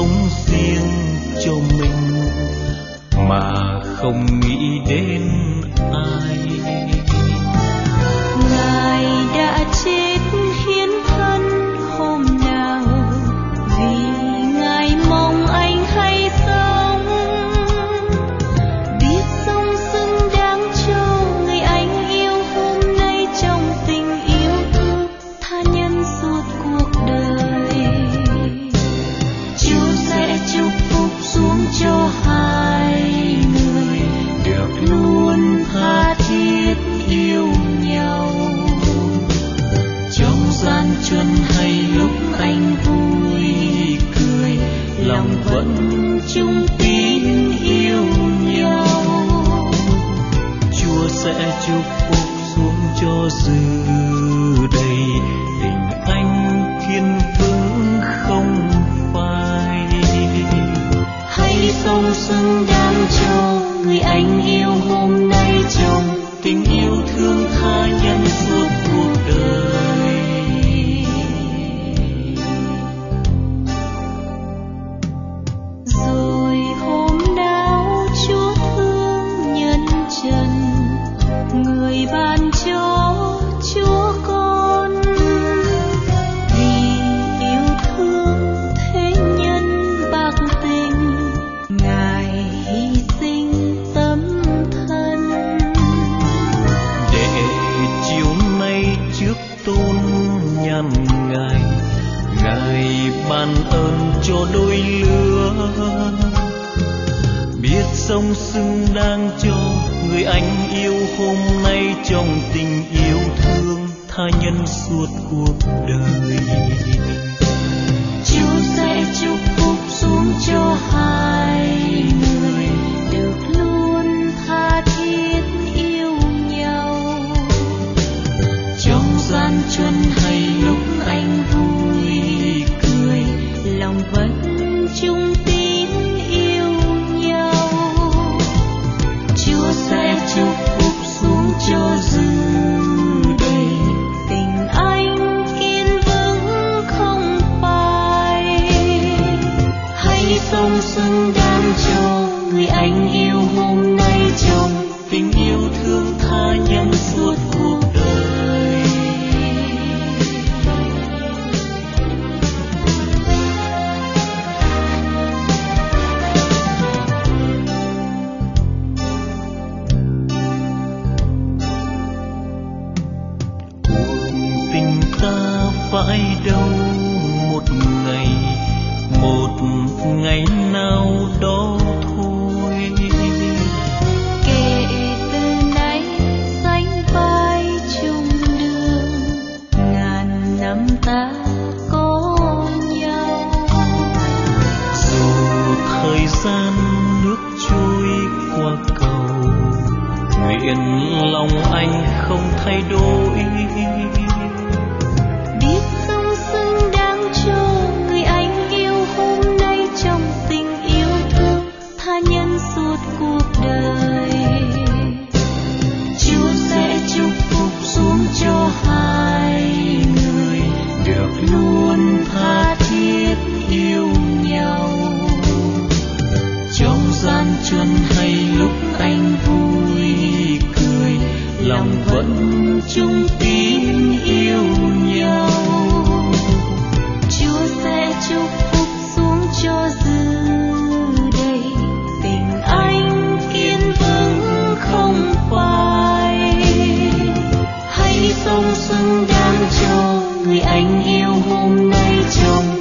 sống riêng cho mình mà không nghĩ đến ai. Ngài đã chết hiến thân hôm nào vì Ngài mong anh hay sống, biết sống xứng đáng cho người anh yêu hôm nay trong tình yêu thương tha nhân suốt cuộc đời. Chúa sẽ chúc phúc xuống cho hai người được luôn tha thiết yêu nhau. Trong gian truân hay lúc anh vui cười, lòng vẫn chung tín yêu nhau. Chúa sẽ chúc phúc xuống cho dư đầy, tình anh kiên vững không phai. Hãy sống xứng đáng cho người anh yêu hôm nay trong tình yêu thương tha nhân suốt cuộc đời. rồi hôm nào Chúa thương nhân trần, người ban cho Chúa con vì yêu thương thế nhân bạc tình, Ngài hy sinh tấm thân Để chiều nay trước tôn nhàn Ngài, Ngài ban ơn cho đôi lứa, biết sống xứng đáng cho người anh yêu hôm nay trong tình yêu thương tha nhân suốt cuộc đời. Chúa sẽ chúc phúc xuống cho hai người được luôn tha thiết yêu nhau. Trong gian truân hay lúc anh vui cười, lòng vẫn chung tín yêu nhau. Chúa sẽ chúc phúc xuống cho dư đầy, tình anh kiên vững không phai. Hãy sống xứng đáng cho người anh yêu hôm nay trong tình yêu thương tha nhân suốt cuộc đời. Cuộc tình ta phải đâu một ngày nào đó thôi. Kể từ nay sánh vai chung đường, ngàn năm ta có nhau. Dù thời gian nước trôi qua cầu, nguyện lòng anh không thay đổi. Biết sống xứng đáng cho người anh yêu hôm nay trong tình yêu thương tha nhân suốt cuộc đời. Chúa sẽ chúc phúc xuống cho hai người được luôn tha thiết yêu nhau. Trong gian truân hay lúc anh vui cười, lòng vẫn chung tín yêu nhau. Chúa sẽ chúc phúc xuống cho dư đầy, tình anh kiên vững không phai. Hãy sống xứng đáng cho người anh yêu hôm nay trong